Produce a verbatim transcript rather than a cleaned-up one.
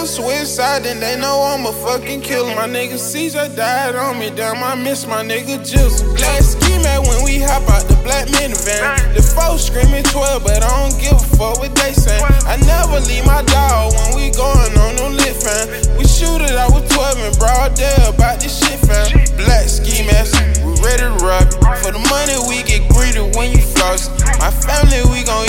switch side, then they know I'm a fucking killer. My nigga C J died on me, damn, I miss my nigga Jizzle. Black ski mat when we hop out the black minivan. The folks screaming twelve, but I don't give a fuck what they saying. I never leave my dog when we going on no lit, fam. We shoot it out with twelve and broad day about this shit, fam. Black ski mask, we ready to rob it. For the money we get greedy when you floss. My family, we gon'